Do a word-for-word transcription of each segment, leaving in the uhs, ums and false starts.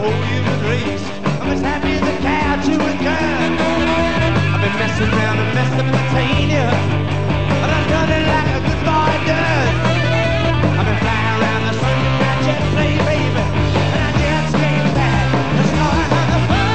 whole human race. I'm as happy as a cow chewing cud. I've been messing around in Mesopotamia, and I've done it like a good boy does. I've been flying around the sun in my jet plane, baby, and I just came back to start another fun.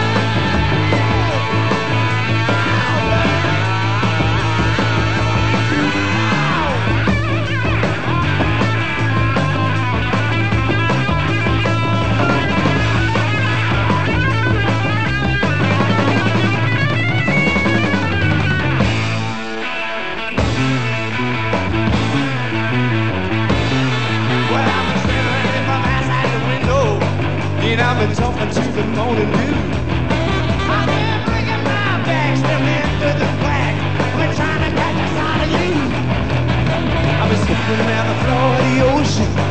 And I've been talking to the morning dew. I've been bringing my back, stepping into the black. I've been trying to catch a sight of you. I've been slipping down the floor of the ocean.